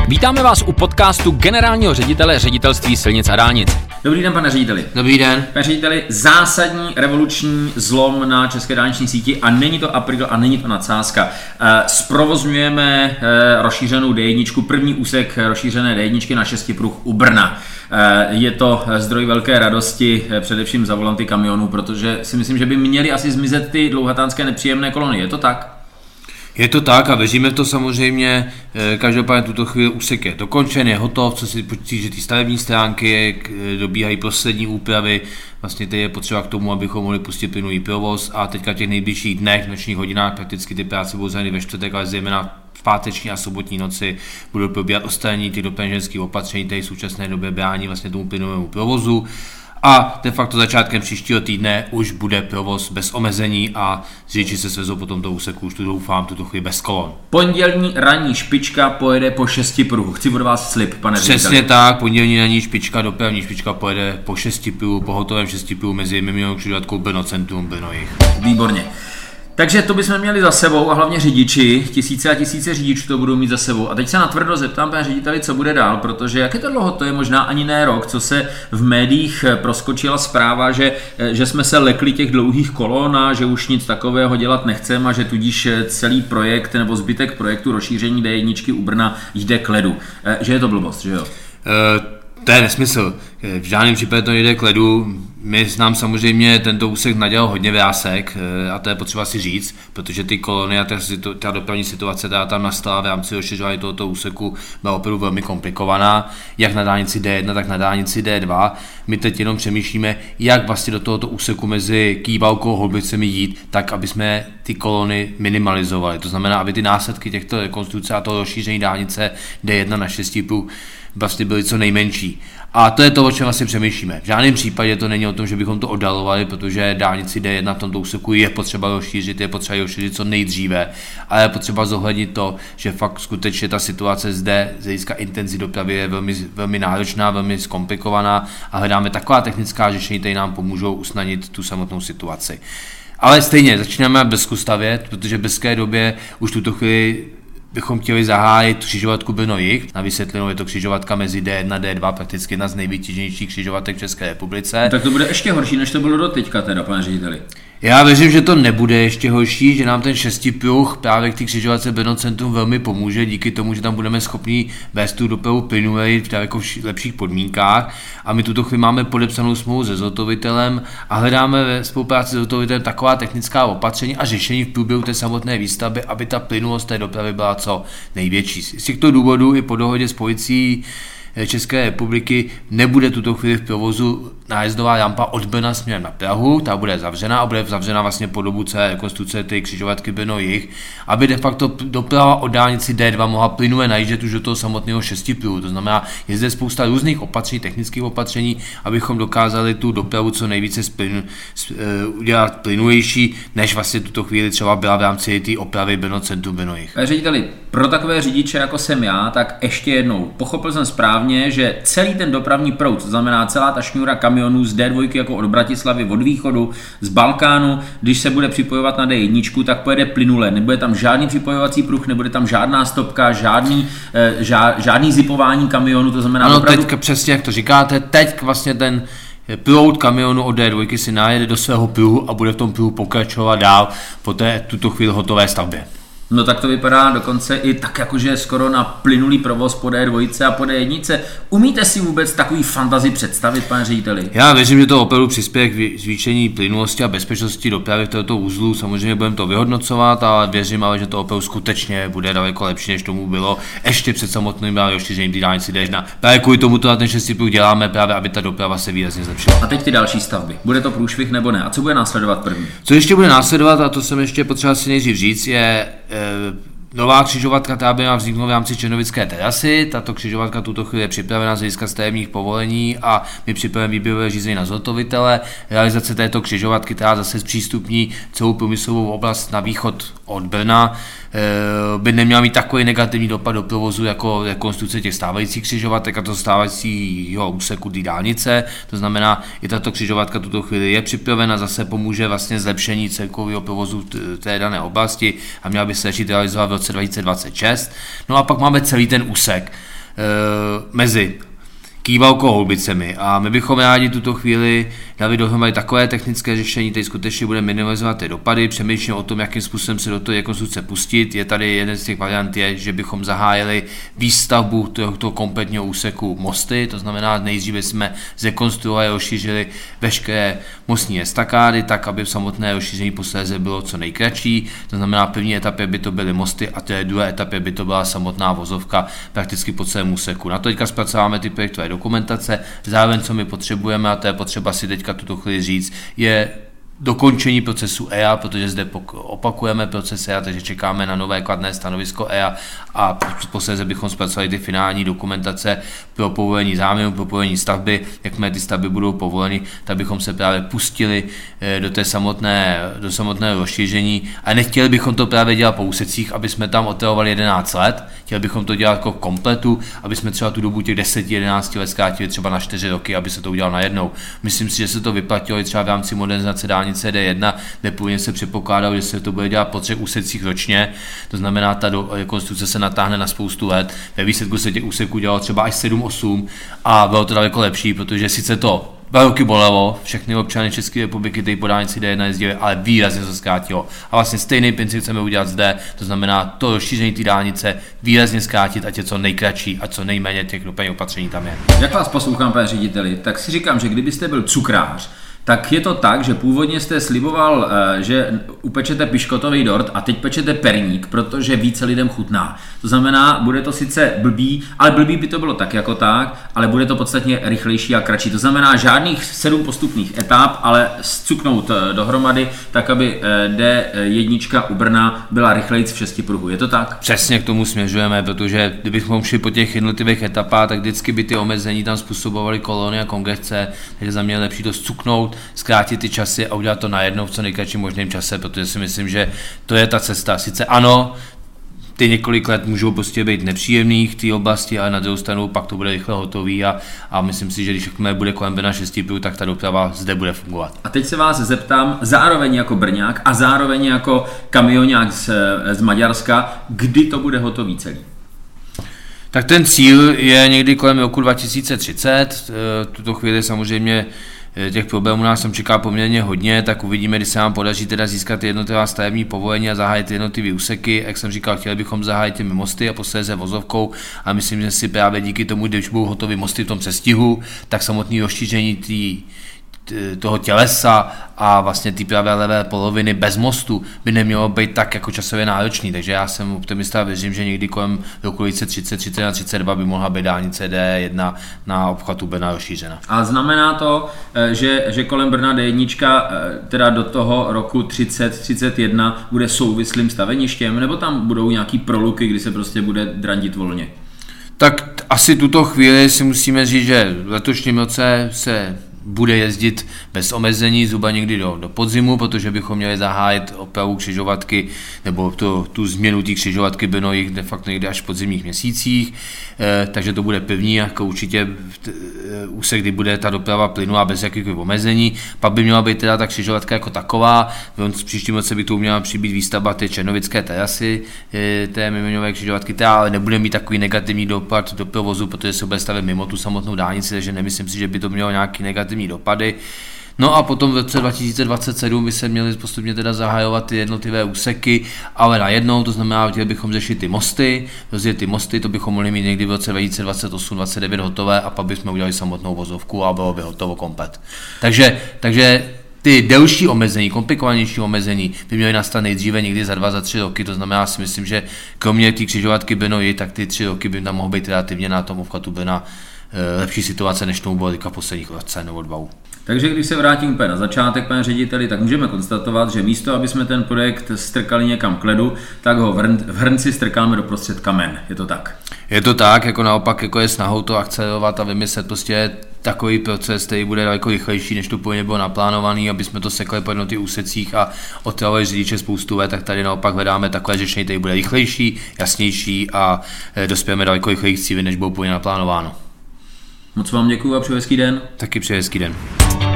Vítáme vás u podcastu generálního ředitele Ředitelství silnic a dálnic. Dobrý den, pane řediteli. Dobrý den. Pane řediteli, zásadní revoluční zlom na české dálniční síti a není to apríl a není to nadsázka. Zprovozňujeme rozšířenou D1, první úsek rozšířené D1 na 6 pruh u Brna. Je to zdroj velké radosti, především za volanty kamionů, protože si myslím, že by měly asi zmizet ty dlouhatánské nepříjemné kolony. Je to tak? Je to tak a věříme v to samozřejmě, každopádně tuto chvíli úsek je dokončen, je hotov, co si týče ty stavební stránky, dobíhají poslední úpravy, vlastně teď je potřeba k tomu, abychom mohli pustit plynulý provoz a teďka v těch nejbližších dnech, v nočních hodinách prakticky ty práce budou zahájeny ve čtvrtek, ale zejména v páteční a sobotní noci budou probíhat odstranění těch doplňženských opatření, které v současné době brání vlastně tomu plynulému provozu. A de facto začátkem příštího týdne už bude provoz bez omezení a řidiči se svezou po tomto úseku, už tu doufám, tuto chvíli bez kolon. Pondělní ranní špička pojede po 6 pruhu. Chci od vás slib, pane řediteli. Přesně tak, pondělní ranní špička, dopravní špička pojede po 6 pruhu, po hotovém 6 pruhu mezi Mimionou křižovatkou Brno Centrum, Brno Jih. Výborně. Takže to bychom měli za sebou a hlavně řidiči, tisíce a tisíce řidičů to budou mít za sebou. A teď se natvrdo zeptám, pane řediteli, co bude dál, protože jak je to dlouho, to je možná ani ne rok, co se v médiích proskočila zpráva, že jsme se lekli těch dlouhých kolon a že už nic takového dělat nechceme a že tudíž celý projekt nebo zbytek projektu rozšíření D1 u Brna jde k ledu. Že je to blbost, že jo? To je nesmysl. V žádném případě to nejde k ledu. My nám samozřejmě tento úsek nadělal hodně vrásek a to je potřeba si říct, protože ty kolony a ta dopravní situace, která tam nastala v rámci rozšiřování tohoto úseku, byla opravdu velmi komplikovaná, jak na dálnici D1, tak na dálnici D2. My teď jenom přemýšlíme, jak vlastně do tohoto úseku mezi Kývalkou a Horbicemi jít, tak aby jsme ty kolony minimalizovali. To znamená, aby ty následky těchto rekonstrukce a toho rozšíření dálnice D1 na 6 pruh vlastně byly co nejmenší. A to je to, o čem vlastně přemýšlíme. V žádném případě to není o tom, že bychom to oddalovali, protože dálnici D1 v tomto úseku je potřeba rozšířit, je potřeba rozšířit co nejdříve, ale je potřeba zohlednit to, že fakt skutečně ta situace zde z hlediska intenzity dopravy je velmi, velmi náročná, velmi zkomplikovaná a hledáme taková technická řešení, které nám pomůžou usnadnit tu samotnou situaci. Ale stejně začínáme blesku stavět, protože v blízké době už tuto chvíli bychom chtěli zahájit křižovatku Brno Jih. Na vysvětlenou je to křižovatka mezi D1 a D2, prakticky jedna z nejvytíženějších křižovatek v České republice. Tak to bude ještě horší, než to bylo do teďka teda, pane řediteli. Já věřím, že to nebude ještě horší, že nám ten 6 pruh právě k té křižovatce Brno Centrum velmi pomůže, díky tomu, že tam budeme schopni vést tu dopravu plynuleji v daleko lepších podmínkách a my tuto chvíli máme podepsanou smlouvu se zhotovitelem a hledáme ve spolupráci s zhotovitelem taková technická opatření a řešení v průběhu té samotné výstavby, aby ta plynulost té dopravy byla co největší. Z těchto důvodů i po dohodě s policií České republiky nebude tuto chvíli v provozu nájezdová rampa od Brna směrem na Prahu, ta bude zavřena a bude zavřena vlastně po dobu celé rekonstrukce té křižovatky Brno Jih, aby de facto doprava od dálnici D2 mohla plynule najíždět už do toho samotného 6 pruhu. To znamená, je zde spousta různých opatření, technických opatření, abychom dokázali tu dopravu co nejvíce udělat plynulejší, než vlastně tuto chvíli třeba byla v rámci té opravy Brno Centrum Brno Jih. Řediteli, pro takové řidiče jako jsem já, tak ještě jednou, pochopil jsem správně, že celý ten dopravní proud, to znamená celá ta šňůra kamionů z D2 jako od Bratislavy, od východu, z Balkánu, když se bude připojovat na D1, tak pojede plynule. Nebude tam žádný připojovací pruh, nebude tam žádná stopka, žádný zipování kamionů, to znamená ano, opravdu... teď přesně jak to říkáte, teď vlastně ten proud kamionu od D2 si najede do svého pruhu a bude v tom pruhu pokračovat dál po té tuto chvíli hotové stavbě. No tak to vypadá dokonce i tak jakože skoro na plynulý provoz po D2 a po D1. Umíte si vůbec takový fantazii představit, pane řediteli? Já věřím, že to opravdu přispěje k zvýšení plynulosti a bezpečnosti dopravy v této uzlu. Samozřejmě budeme to vyhodnocovat, ale věřím, že to opravdu skutečně bude daleko lepší, než tomu bylo ještě před samotným rozšířením té dálnici D1. Právě kvůli tomu to na ten 6 pruh děláme, právě aby ta doprava se výrazně zlepšila. A teď ty další stavby. Bude to průšvih nebo ne? A co bude následovat první? Co ještě bude následovat, a to jsem ještě potřeba si nejdřív říct, je nová křižovatka, která by měla vzniknout v rámci Černovické terasy. Tato křižovatka tuto chvíli je připravena z hlediska stavebních povolení a my připravujeme výběrové řízení na zhotovitele. Realizace této křižovatky, která zase zpřístupní celou průmyslovou oblast na východ od Brna, by neměla mít takový negativní dopad do provozu jako rekonstrukce těch stávajících křižovatek a to stávajícího úseku té dálnice. To znamená, i tato křižovatka tuto chvíli je připravena, zase pomůže vlastně zlepšení celkového provozu té dané oblasti a měla by se začít realizovat v roce 2026. No a pak máme celý ten úsek. mezi Kývalkou a Houlbicemi a my bychom rádi tuto chvíli dali dohromady takové technické řešení, které skutečně bude minimalizovat ty dopady, přemýšlím o tom, jakým způsobem se do toho rekonstrukce pustit. Je tady jeden z těch variant, že bychom zahájili výstavbu tohoto kompletního úseku mosty, to znamená nejdříve jsme zrekonstruovali a rozšířili veškeré mostní estakády, tak aby samotné rozšíření posléze bylo co nejkratší, to znamená v první etapě by to byly mosty a v druhé etapě by to byla samotná vozovka prakticky po celém úseku. Na to teďka zpracováme ty projektové dokumentace, zároveň co my potřebujeme, a to je potřeba si teďka tuto chvíli říct, je dokončení procesu EIA, protože zde opakujeme proces EIA, takže čekáme na nové kladné stanovisko EIA a posledně bychom zpracovali ty finální dokumentace pro povolení záměru, pro povolení stavby. Jakmile ty stavby budou povoleny, tak bychom se právě pustili do samotného rozšíření a nechtěli bychom to právě dělat po úsecích, aby jsme tam otravovali 11 let, chtěli bychom to dělat jako kompletu, aby jsme třeba tu dobu těch 10-11 let zkrátili třeba na 4 roky, aby se to udělalo najednou. Myslím si, že se to vyplatilo i třeba v rámci modernizace dálnice D1, kde původně se předpokládalo, že se to bude dělat po 3 úsecích ročně, to znamená, ta rekonstrukce se natáhne na spoustu let, ve výsledku se těch úseků dělalo třeba až 7-8 a bylo to daleko lepší, protože sice to velmi bolelo, všechny občany České republiky tady po dálnici D1 jezdili, ale výrazně se zkrátilo. A vlastně stejný princip chceme udělat zde, to znamená to rozšíření té dálnice výrazně zkrátit, ať je co nejkratší a co nejméně těch doplňových opatření tam je. Jak vás poslouchám, pane řediteli, tak si říkám, že kdybyste byl cukrář, tak je to tak, že původně jste sliboval, že upečete piškotový dort a teď pečete perník, protože více lidem chutná. To znamená, bude to sice blbý, ale blbý by to bylo tak jako tak, ale bude to podstatně rychlejší a kratší. To znamená žádných 7 postupných etap, ale zcuknout dohromady, tak aby D1 u Brna byla rychlejc v 6 pruhů. Je to tak? Přesně k tomu směřujeme, protože kdybychom šli po těch jednotlivých etapách, tak vždycky by ty omezení tam způsobovaly kolony a kongesce, takže za mě je lepší to zcuknout, zkrátit ty časy a udělat to najednou v co nejkratším možném čase, protože si myslím, že to je ta cesta. Sice ano, ty několik let můžou prostě být nepříjemných v té oblasti, ale na druhou stranu pak to bude rychle hotový a myslím si, že když bude kolem Brna 6 pruhů, tak ta doprava zde bude fungovat. A teď se vás zeptám, zároveň jako Brňák a zároveň jako kamionák z Maďarska, kdy to bude hotový celý? Tak ten cíl je někdy kolem roku 2030, tuto chvíli samozřejmě těch problémů nás tam čeká poměrně hodně, tak uvidíme, kdy se nám podaří teda získat jednotlivá stavební povolení a zahájit jednotlivé úseky. Jak jsem říkal, chtěli bychom zahájit těmi mosty a posléze vozovkou a myslím, že si právě díky tomu, když budou hotovy mosty v tom přestihu, tak samotné rozšíření toho tělesa a vlastně ty pravé levé poloviny bez mostu by nemělo být tak jako časově náročný, takže já jsem optimista a věřím, že někdy kolem roku 2030, 31, 32 by mohla být dálnice D1 na obchvatu Brna rozšířena. A znamená to, že kolem Brna D1 teda do toho roku 30-31 bude souvislým staveništěm, nebo tam budou nějaký proluky, kdy se prostě bude drandit volně? Tak asi tuto chvíli si musíme říct, že v letošním roce se bude jezdit bez omezení zhruba někdy do podzimu, protože bychom měli zahájit opravu křižovatky nebo tu změnu té křižovatky Brno jich de facto někdy až v podzimních měsících, takže to bude první jako určitě úsek, kdy bude ta doprava plynulá bez jakýchkoliv omezení. Pak by měla být teda ta křižovatka jako taková, v příštím roce by tu měla přibýt výstavba té černovické terasy, té mimoňové křižovatky, ale nebude mít takový negativní dopad do provozu, protože se bude stavět mimo tu samotnou dálnici, takže nemyslím si, že by to mělo nějaký negativní dopady. No a potom v roce 2027 by se měly postupně teda zahajovat ty jednotlivé úseky, ale najednou, to znamená, že bychom řešit ty mosty, rozjet ty mosty, to bychom mohli mít někdy v roce 2028-2029 hotové a pak bychom udělali samotnou vozovku a bylo by hotovo komplet. Takže ty delší omezení, komplikovanější omezení by měly nastat nejdříve někdy za 2-3 roky, to znamená, si myslím, že kromě té křižovatky Brno, tak ty 3 roky by tam mohly být relativně na tom obchvatu Brna lepší situace, než tomu bylo v posledních letech nebo 2. Takže když se vrátím úplně na začátek, pane řediteli, tak můžeme konstatovat, že místo, aby jsme ten projekt strkali někam k ledu, tak ho v hrnci strkáme doprostřed kamen. Je to tak? Je to tak, jako naopak jako je snahou to akcelerovat a vymyslet prostě takový proces, který bude daleko rychlejší, než to původně bylo naplánovaný, aby jsme to sekli po jednotlivých úsecích a otravovali řidiče spoustu let, tak tady naopak hledáme takové řešení, který bude rychlejší, jasnější a dospějeme daleko rychlejších cílů, než bylo původně naplánováno. Moc vám děkuju a přeji hezký den. Taky přeji hezký den.